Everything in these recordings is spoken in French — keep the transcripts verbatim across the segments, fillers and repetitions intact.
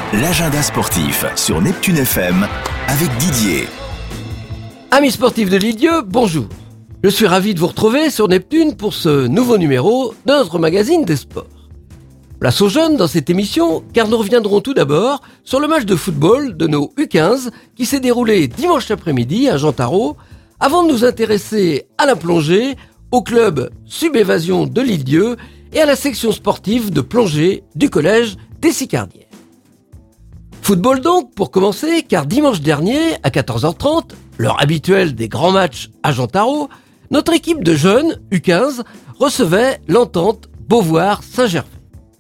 l'agenda sportif sur Neptune F M avec Didier. Amis sportifs de Lille-Dieu, bonjour. Je suis ravi de vous retrouver sur Neptune pour ce nouveau numéro de notre magazine des sports. Place aux jeunes dans cette émission, car nous reviendrons tout d'abord sur le match de football de nos U quinze qui s'est déroulé dimanche après-midi à Jean Tarot, avant de nous intéresser à la plongée, au club Subévasion de Lille-Dieu et à la section sportive de plongée du collège des Sicardières. Football donc, pour commencer, car dimanche dernier, à quatorze heures trente, l'heure habituelle des grands matchs à Jean Tarot, notre équipe de jeunes, U quinze, recevait l'Entente Beauvoir-Saint-Gervais.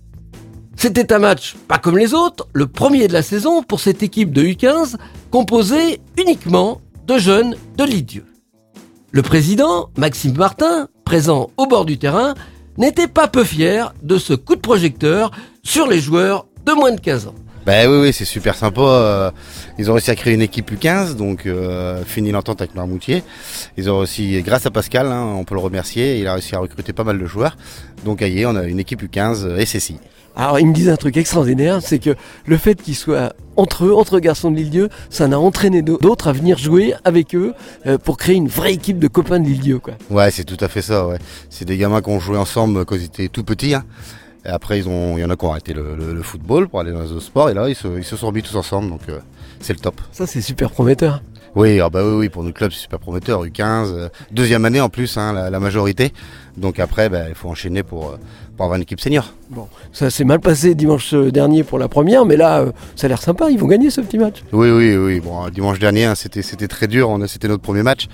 C'était un match pas comme les autres, le premier de la saison pour cette équipe de U quinze, composée uniquement de jeunes de Lille-Dieu. Le président, Maxime Martin, présent au bord du terrain, n'était pas peu fier de ce coup de projecteur sur les joueurs de moins de quinze ans. Ben oui, oui, c'est super sympa. Euh, ils ont réussi à créer une équipe U quinze, donc euh, fini l'entente avec Noirmoutier. Ils ont aussi, grâce à Pascal, hein, on peut le remercier, il a réussi à recruter pas mal de joueurs. Donc aïe, on a une équipe U quinze S S I. Alors il me disait un truc extraordinaire, c'est que le fait qu'ils soient entre eux, entre garçons de Lille-Dieu, ça a entraîné d'autres à venir jouer avec eux euh, pour créer une vraie équipe de copains de Lille-Dieu, quoi. Ouais, c'est tout à fait ça, ouais. C'est des gamins qui ont joué ensemble quand ils étaient tout petits, hein. Et après, ils ont, il y en a qui ont arrêté le, le, le football pour aller dans les autres sports. Et là, ils se, ils se sont remis tous ensemble. Donc, euh, c'est le top. Ça, c'est super prometteur. Oui, ah bah oui, oui, pour notre club, c'est super prometteur. U quinze, euh, deuxième année en plus, hein, la, la majorité. Donc après, bah, il faut enchaîner pour, pour avoir une équipe senior. Bon, ça s'est mal passé dimanche dernier pour la première. Mais là, euh, ça a l'air sympa. Ils vont gagner ce petit match. Oui, oui, oui. Bon, dimanche dernier, hein, c'était, c'était très dur. On a, c'était notre premier match.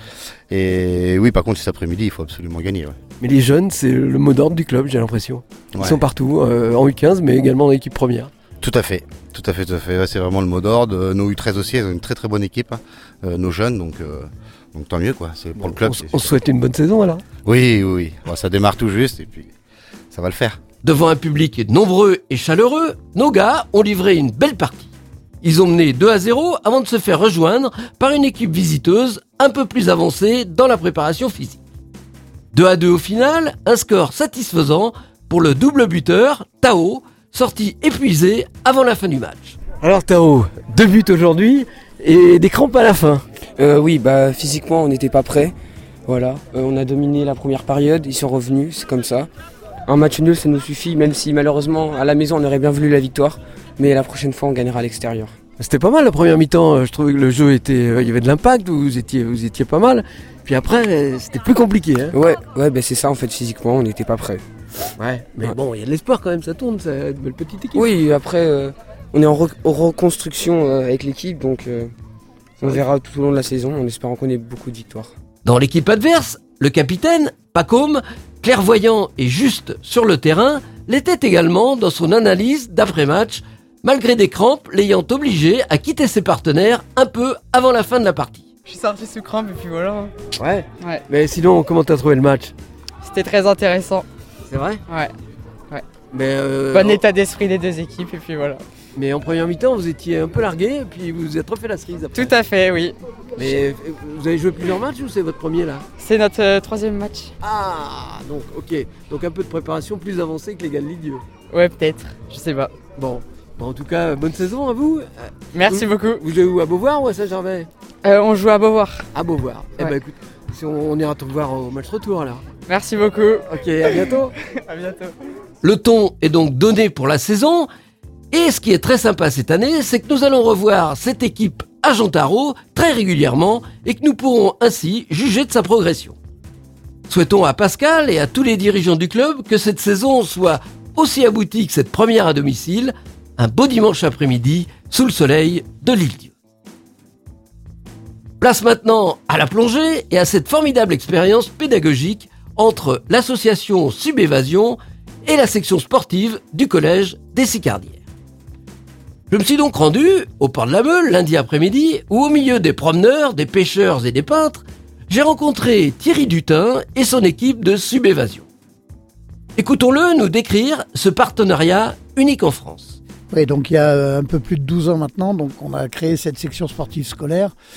Et oui, par contre, cet après-midi, il faut absolument gagner. Ouais. Mais les jeunes, c'est le mot d'ordre du club, j'ai l'impression. Ils ouais. sont partout, euh, en U quinze, mais également en équipe première. Tout à fait, tout à fait, tout à fait. Ouais, c'est vraiment le mot d'ordre. Euh, nos U treize aussi, ils ont une très très bonne équipe, hein. euh, nos jeunes, donc, euh, donc tant mieux quoi. C'est pour bon, le club. On, c'est, on c'est souhaite une bonne saison alors. Oui, oui, oui. Bon, ça démarre tout juste et puis ça va le faire. Devant un public nombreux et chaleureux, nos gars ont livré une belle partie. Ils ont mené deux à zéro avant de se faire rejoindre par une équipe visiteuse un peu plus avancée dans la préparation physique. deux à deux au final, un score satisfaisant pour le double buteur, Tao, sorti épuisé avant la fin du match. Alors Tao, deux buts aujourd'hui et des crampes à la fin. Euh, oui, bah physiquement on n'était pas prêts. Voilà, euh, on a dominé la première période, ils sont revenus, c'est comme ça. Un match nul ça nous suffit, même si malheureusement à la maison on aurait bien voulu la victoire. Mais la prochaine fois on gagnera à l'extérieur. C'était pas mal la première mi-temps, je trouvais que le jeu était, il y avait de l'impact, vous étiez, vous étiez pas mal. Puis après c'était plus compliqué. Hein. Ouais, ouais, bah c'est ça en fait, physiquement on n'était pas prêts. Ouais, mais ouais. Bon, il y a de l'espoir quand même, ça tourne, c'est une belle petite équipe. Oui, après euh, on est en, re- en reconstruction euh, avec l'équipe, donc euh, on verra tout au long de la saison en espérant qu'on ait beaucoup de victoires. Dans l'équipe adverse, le capitaine, Pacôme, clairvoyant et juste sur le terrain, l'était également dans son analyse d'après-match, malgré des crampes l'ayant obligé à quitter ses partenaires un peu avant la fin de la partie. Je suis sorti sous crampe et puis voilà. Ouais. Ouais. Mais sinon, comment t'as trouvé le match ? C'était très intéressant. C'est vrai ? Ouais. Ouais. Mais euh, Bon en... état d'esprit des deux équipes et puis voilà. Mais en première mi-temps, vous étiez un peu largué et puis vous vous êtes refait la cerise après. Tout à fait, oui. Mais vous avez joué plusieurs matchs ou c'est votre premier là ? C'est notre euh, troisième match. Ah, donc ok. Donc un peu de préparation plus avancée que les gars de Lille-Dieu. Ouais, peut-être. Je sais pas. Bon. Bon, en tout cas, bonne saison à vous. Merci vous, beaucoup. Vous jouez où, à Beauvoir ou à Saint-Gervais ? euh, On joue à Beauvoir. À Beauvoir. Ouais. Eh ben écoute, si on, on ira te voir au match retour alors. Merci beaucoup. Ok, à bientôt. À bientôt. Le ton est donc donné pour la saison. Et ce qui est très sympa cette année, c'est que nous allons revoir cette équipe à Jean Tarot très régulièrement et que nous pourrons ainsi juger de sa progression. Souhaitons à Pascal et à tous les dirigeants du club que cette saison soit aussi aboutie que cette première à domicile, un beau dimanche après-midi sous le soleil de Lille-Dieu. Place maintenant à la plongée et à cette formidable expérience pédagogique entre l'association Subévasion et la section sportive du collège des Sicardières. Je me suis donc rendu au port de la Meule lundi après-midi où au milieu des promeneurs, des pêcheurs et des peintres, j'ai rencontré Thierry Dutin et son équipe de Subévasion. Écoutons-le nous décrire ce partenariat unique en France. Oui, donc il y a un peu plus de douze ans maintenant, donc on a créé cette section sportive scolaire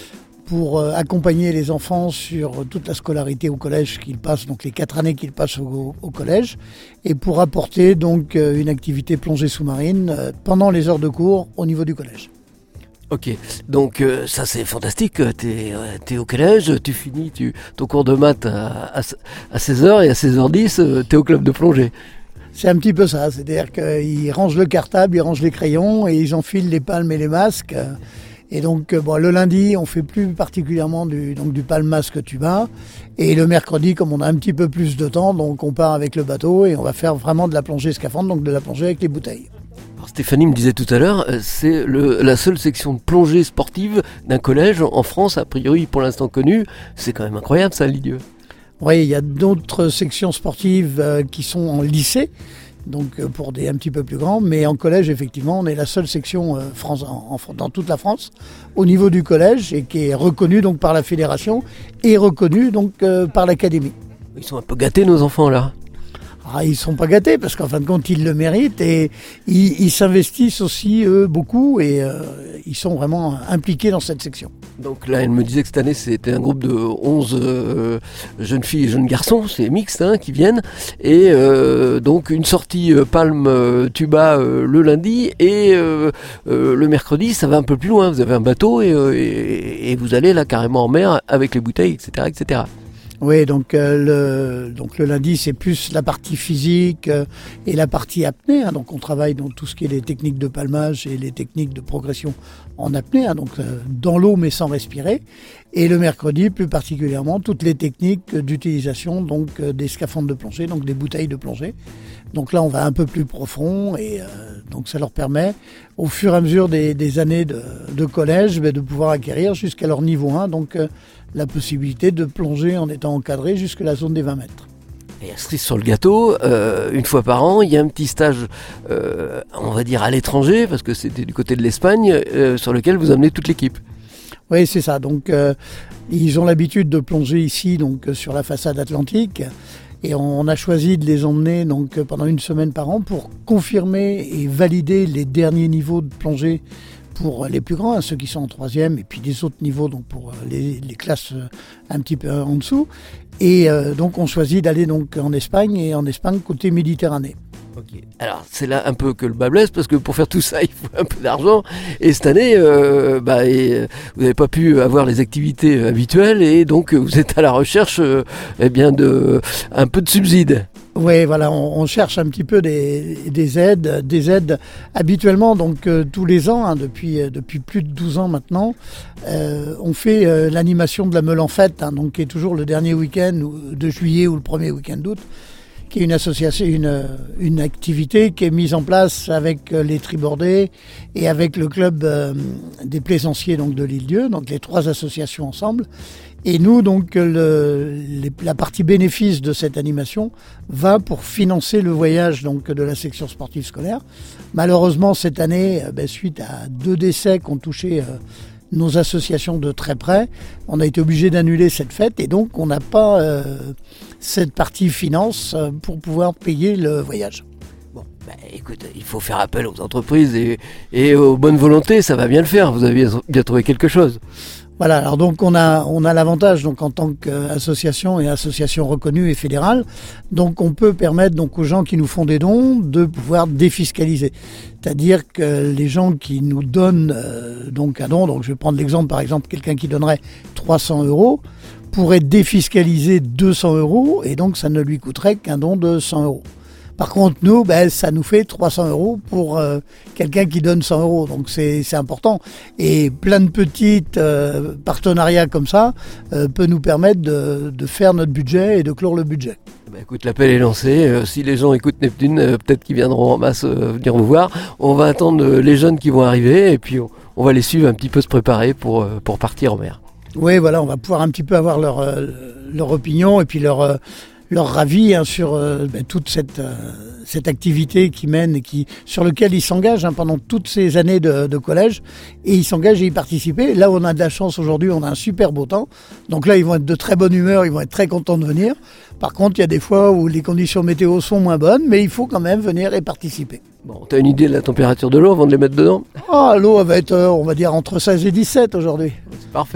pour euh, accompagner les enfants sur toute la scolarité au collège qu'ils passent, donc les quatre années qu'ils passent au, au collège, et pour apporter donc euh, une activité plongée sous-marine euh, pendant les heures de cours au niveau du collège. Ok, donc euh, ça c'est fantastique, t'es, euh, t'es au collège, tu finis tu, ton cours de maths à, à, à seize heures et à seize heures dix, euh, t'es au club de plongée. C'est un petit peu ça, c'est-à-dire qu'ils rangent le cartable, ils rangent les crayons et ils enfilent les palmes et les masques. Et donc bon, le lundi, on fait plus particulièrement du, donc, du palme masque tuba. Et le mercredi, comme on a un petit peu plus de temps, donc on part avec le bateau et on va faire vraiment de la plongée scaphandre, donc de la plongée avec les bouteilles. Alors, Stéphanie me disait tout à l'heure, c'est le, la seule section de plongée sportive d'un collège en France, a priori pour l'instant connue. C'est quand même incroyable ça, Lilieux. Oui, il y a d'autres sections sportives euh, qui sont en lycée, donc euh, pour des un petit peu plus grands, mais en collège, effectivement, on est la seule section euh, France, en, en, dans toute la France au niveau du collège et qui est reconnue donc par la fédération et reconnue donc euh, par l'académie. Ils sont un peu gâtés nos enfants là. Ah, ils ne sont pas gâtés parce qu'en fin de compte, ils le méritent et ils, ils s'investissent aussi, eux, beaucoup et euh, ils sont vraiment impliqués dans cette section. Donc là, elle me disait que cette année, c'était un groupe de onze euh, jeunes filles et jeunes garçons, c'est mixte, hein, qui viennent. Et euh, donc une sortie euh, palme euh, tuba euh, le lundi et euh, euh, le mercredi, ça va un peu plus loin. Vous avez un bateau et, euh, et, et vous allez là carrément en mer avec les bouteilles, et cetera, et cetera. Oui, donc, euh, le, donc le lundi, c'est plus la partie physique euh, et la partie apnée. Hein, donc on travaille dans tout ce qui est les techniques de palmage et les techniques de progression en apnée, hein, donc euh, dans l'eau mais sans respirer. Et le mercredi, plus particulièrement, toutes les techniques d'utilisation donc euh, des scaphandres de plongée, donc des bouteilles de plongée. Donc là, on va un peu plus profond et euh, donc ça leur permet, au fur et à mesure des, des années de, de collège, de pouvoir acquérir jusqu'à leur niveau un, donc euh, la possibilité de plonger en étant encadré jusqu'à la zone des vingt mètres. Et à cerise sur le gâteau, euh, une fois par an, il y a un petit stage, euh, on va dire à l'étranger, parce que c'était du côté de l'Espagne, euh, sur lequel vous amenez toute l'équipe. Oui, c'est ça. Donc, euh, ils ont l'habitude de plonger ici, donc sur la façade atlantique. Et on a choisi de les emmener donc pendant une semaine par an pour confirmer et valider les derniers niveaux de plongée pour les plus grands, hein, ceux qui sont en troisième, et puis des autres niveaux donc pour les, les classes un petit peu en dessous. Et euh, donc on choisit d'aller donc en Espagne, et en Espagne côté Méditerranée. Ok. Alors c'est là un peu que le bas blesse, parce que pour faire tout ça il faut un peu d'argent, et cette année euh, bah, et, vous n'avez pas pu avoir les activités habituelles et donc vous êtes à la recherche euh, eh bien de un peu de subsides. Oui, voilà, on, on cherche un petit peu des, des aides, des aides habituellement, donc euh, tous les ans, hein, depuis, euh, depuis plus de douze ans maintenant, euh, on fait euh, l'animation de la Meule en Fête, hein, donc qui est toujours le dernier week-end de juillet ou le premier week-end d'août, qui est une association, une, une activité qui est mise en place avec les Tribordais et avec le club euh, des plaisanciers donc de l'Île-Dieu, donc les trois associations ensemble. Et nous, donc, le, les, la partie bénéfice de cette animation va pour financer le voyage donc, de la section sportive scolaire. Malheureusement, cette année, euh, ben, suite à deux décès qui ont touché euh, nos associations de très près, on a été obligé d'annuler cette fête et donc on n'a pas euh, cette partie finance euh, pour pouvoir payer le voyage. Bon, bah, écoute, il faut faire appel aux entreprises et, et aux bonnes volontés, ça va bien le faire. Vous avez bien trouvé quelque chose. Voilà, alors donc on a on a l'avantage donc en tant qu'association et association reconnue et fédérale, donc on peut permettre donc aux gens qui nous font des dons de pouvoir défiscaliser. C'est-à-dire que les gens qui nous donnent euh, donc un don, donc je vais prendre l'exemple par exemple quelqu'un qui donnerait trois cents euros pourrait défiscaliser deux cents euros et donc ça ne lui coûterait qu'un don de cent euros. Par contre, nous, ben, ça nous fait trois cents euros pour euh, quelqu'un qui donne cent euros. Donc, c'est, c'est important. Et plein de petits euh, partenariats comme ça euh, peut nous permettre de, de faire notre budget et de clore le budget. Bah, écoute, l'appel est lancé. Euh, si les gens écoutent Neptune, euh, peut-être qu'ils viendront en masse euh, venir vous voir. On va attendre euh, les jeunes qui vont arriver et puis on, on va les suivre un petit peu se préparer pour, euh, pour partir en mer. Oui, voilà, on va pouvoir un petit peu avoir leur, euh, leur opinion et puis leur... Euh, leur ravis hein, sur euh, ben, toute cette, euh, cette activité qu'ils mènent et qui, sur lequel ils s'engagent hein, pendant toutes ces années de, de collège et ils s'engagent à y participer. Là, on a de la chance aujourd'hui, on a un super beau temps. Donc là, ils vont être de très bonne humeur, ils vont être très contents de venir. Par contre, il y a des fois où les conditions météo sont moins bonnes, mais il faut quand même venir et participer. Bon, t'as une idée de la température de l'eau avant de les mettre dedans ? Ah, l'eau elle va être, euh, on va dire, entre seize et dix-sept aujourd'hui. C'est parfait.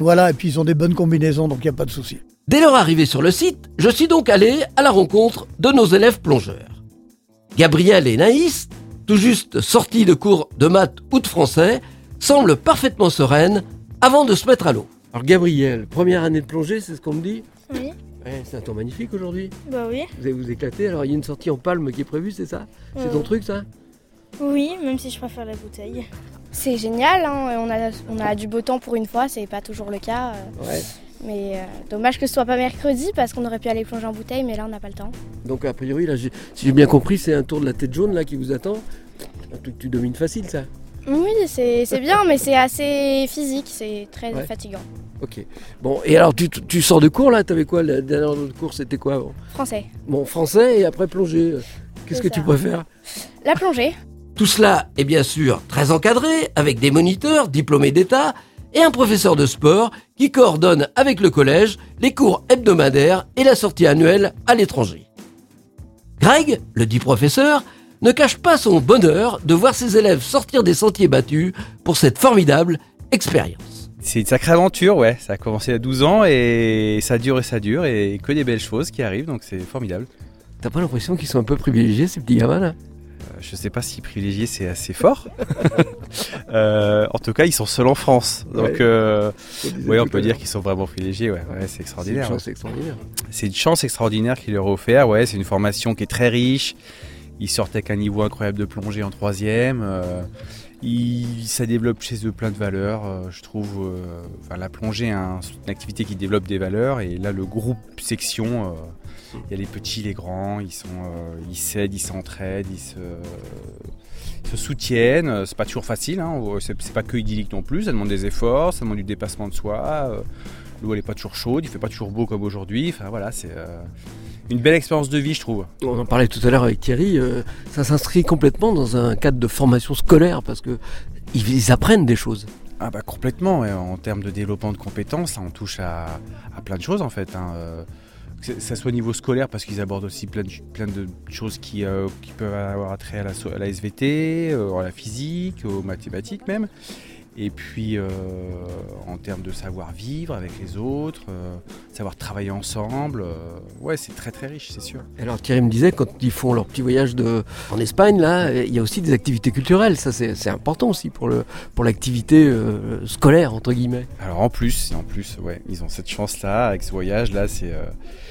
voilà, et puis ils ont des bonnes combinaisons, donc il n'y a pas de souci. Dès leur arrivée sur le site, je suis donc allé à la rencontre de nos élèves plongeurs. Gabriel et Naïs, tout juste sortis de cours de maths ou de français, semblent parfaitement sereines avant de se mettre à l'eau. Alors Gabriel, première année de plongée, c'est ce qu'on me dit ? Oui, Ouais, c'est un temps magnifique aujourd'hui. bah oui. Vous allez vous éclater. Alors il y a une sortie en palme qui est prévue, c'est ça ? C'est Euh. ton truc ça ? Oui, même si je préfère la bouteille. C'est génial, hein. on, a, on a du beau temps pour une fois, c'est pas toujours le cas. euh, Ouais. Mais euh, dommage que ce soit pas mercredi parce qu'on aurait pu aller plonger en bouteille, mais là on n'a pas le temps. Donc a priori, là, j'ai- si j'ai bien compris, c'est un tour de la tête jaune là qui vous attend. Un truc que tu domines facile ça. Oui, c'est c'est bien, mais c'est assez physique, c'est très Ouais. fatigant. Ok. Bon, et alors tu, tu sors de cours là, t'avais quoi la dernière heure de cours, c'était quoi bon, Français. bon, français et après plongée. Qu'est-ce C'est que tu ça. préfères ? La plongée. Tout cela est bien sûr très encadré, avec des moniteurs diplômés d'État et un professeur de sport qui coordonne avec le collège les cours hebdomadaires et la sortie annuelle à l'étranger. Greg, le dit professeur, ne cache pas son bonheur de voir ses élèves sortir des sentiers battus pour cette formidable expérience. C'est une sacrée aventure, ouais. Ça a commencé à douze ans et ça dure et ça dure et que des belles choses qui arrivent, donc c'est formidable. T'as pas l'impression qu'ils sont un peu privilégiés ces petits gamins là ? Euh, Je sais pas si privilégié c'est assez fort. Euh, en tout cas, ils sont seuls en France, donc Ouais. euh, ouais, on peut dire qu'ils sont vraiment privilégiés, ouais. Ouais, c'est C'est une extraordinaire. chance extraordinaire. C'est une chance extraordinaire qu'il leur a offert, ouais. C'est une formation qui est très riche. Ils sortent avec un niveau incroyable de plongée en troisième. Euh, ils, ça développe chez eux plein de valeurs, euh, je trouve. Euh, enfin, la plongée, hein, c'est une activité qui développe des valeurs. Et là, le groupe section, euh, il y a les petits, les grands. Ils sont, euh, ils s'aident, ils s'entraident, ils se, ils se soutiennent. C'est pas toujours facile. Hein, c'est, c'est pas que idyllique non plus. Ça demande des efforts, ça demande du dépassement de soi. Euh, l'eau, elle est pas toujours chaude. Il fait pas toujours beau comme aujourd'hui. Enfin voilà, c'est euh, une belle expérience de vie, je trouve. On en parlait tout à l'heure avec Thierry, euh, ça s'inscrit complètement dans un cadre de formation scolaire parce que ils, ils apprennent des choses. Ah bah complètement, et en termes de développement de compétences, là, on touche à, à plein de choses en fait. Hein. Euh, que ça soit au niveau scolaire parce qu'ils abordent aussi plein de, plein de choses qui, euh, qui peuvent avoir attrait à la, so- à la S V T, euh, à la physique, aux mathématiques même. Et puis euh, en termes de savoir-vivre avec les autres, euh, savoir travailler ensemble, euh, ouais c'est très très riche c'est sûr. Alors Thierry me disait quand ils font leur petit voyage de, en Espagne là, il y a aussi des activités culturelles, ça c'est, c'est important aussi pour, le, pour l'activité euh, scolaire entre guillemets. Alors en plus, en plus, ouais, ils ont cette chance-là, avec ce voyage-là, c'est... Euh,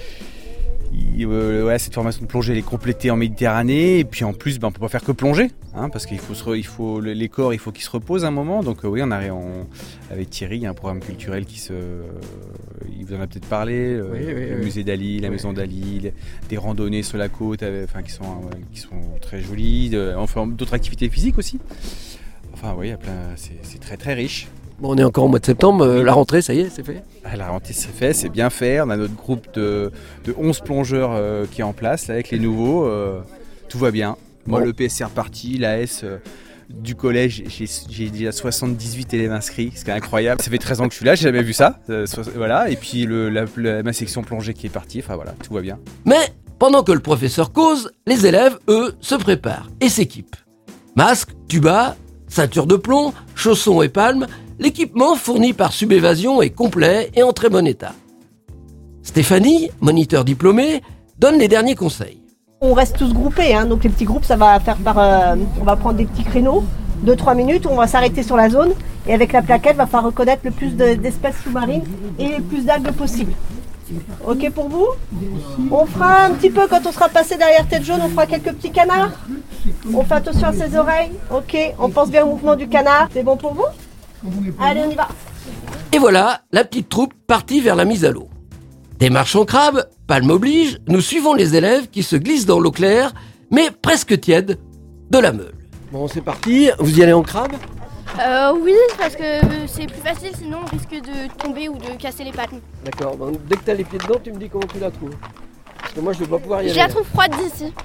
il- euh, ouais, cette formation de plongée, elle est complétée en Méditerranée, et puis en plus, ben, on peut pas faire que plonger, hein, parce qu'il faut, se re- il faut le- les corps, il faut qu'ils se reposent un moment, donc euh, oui, on a, on, avec Thierry, il y a un programme culturel qui se... Il vous en a peut-être parlé, euh, Oui, oui, le oui. musée d'Ali, la Oui. maison maison d'Ali, les- des randonnées sur la côte, euh, enfin, qui, sont, ouais, qui sont très jolies, de- enfin d'autres activités physiques aussi. Enfin oui, il y a plein, c'est, c'est très très riche. Bon, on est encore au mois de septembre, euh, la rentrée ça y est, c'est fait. Ah, la rentrée c'est fait, c'est bien fait. On a notre groupe de, de onze plongeurs euh, qui est en place là, avec les nouveaux. euh, tout va bien. Moi, Bon. le P S C est reparti, l'A S euh, du collège, j'ai, j'ai déjà soixante-dix-huit élèves inscrits, ce qui est incroyable. Ça fait treize ans que je suis là, j'ai jamais vu ça. Euh, so- voilà. Et puis le, la, la- ma section plongée qui est partie. Enfin voilà, tout va bien. Mais pendant que le professeur cause, les élèves, eux, se préparent et s'équipent. Masque, tuba, ceinture de plomb, chaussons et palmes, l'équipement fourni par Subévasion est complet et en très bon état. Stéphanie, moniteur diplômée, donne les derniers conseils. On reste tous groupés, hein, donc les petits groupes, ça va faire par. euh, on va prendre des petits créneaux, deux trois minutes, où on va s'arrêter sur la zone, et avec la plaquette, va falloir reconnaître le plus de- d'espèces sous-marines et le plus d'algues possible. Ok pour vous? On fera un petit peu, quand on sera passé derrière tête jaune, on fera quelques petits canards. On fait attention à ses oreilles. Ok, on pense bien au mouvement du canard. C'est bon pour vous? Allez, on y va. Et voilà, la petite troupe partie vers la mise à l'eau. Démarche en crabe, palme oblige, nous suivons les élèves qui se glissent dans l'eau claire, mais presque tiède, de la Meule. Bon, c'est parti, vous y allez en crabe? Euh, oui, parce que c'est plus facile, sinon on risque de tomber ou de casser les pattes. D'accord, bon, dès que t'as les pieds dedans, tu me dis comment tu la trouves. Parce que moi, je vais pas pouvoir y Je aller. la trouve froide d'ici.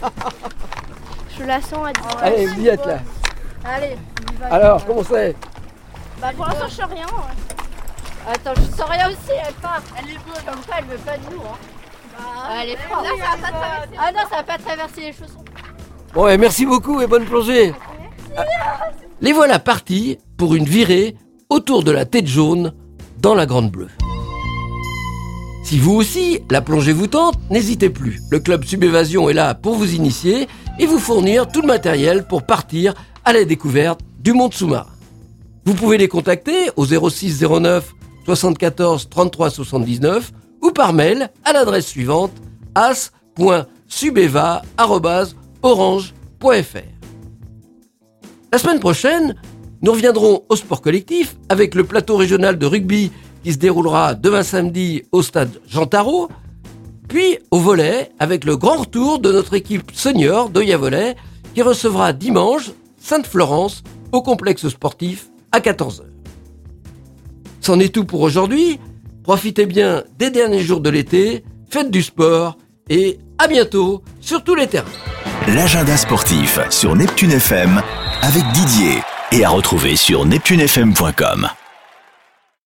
Je la sens à dix. Allez, vous y êtes là. Allez. Alors, comment c'est? Bah pour l'instant je sens rien. Attends, je sens rien aussi, elle part. Elle est bonne. Comme ça, elle veut pas de nous. Hein. Bah, elle est forte. là, ça va pas traverser. Ah non, ça va pas traverser les chaussons. Bon, et merci beaucoup et bonne plongée. Ah, les voilà partis pour une virée autour de la tête jaune dans la Grande Bleue. Si vous aussi, la plongée vous tente, n'hésitez plus. Le club Subévasion est là pour vous initier et vous fournir tout le matériel pour partir à la découverte du monde sous-marin. Vous pouvez les contacter au zéro six zéro neuf soixante-quatorze trente-trois soixante-dix-neuf ou par mail à l'adresse suivante as point subeva arobase orange point f r. La semaine prochaine, nous reviendrons au sport collectif avec le plateau régional de rugby qui se déroulera demain samedi au stade Jean Tarot, puis au volley avec le grand retour de notre équipe senior d'Oya Volley qui recevra dimanche Sainte-Florence au complexe sportif à quatorze heures. C'en est tout pour aujourd'hui. Profitez bien des derniers jours de l'été, faites du sport et à bientôt sur tous les terrains. L'agenda sportif sur Neptune F M avec Didier et à retrouver sur neptune f m point com.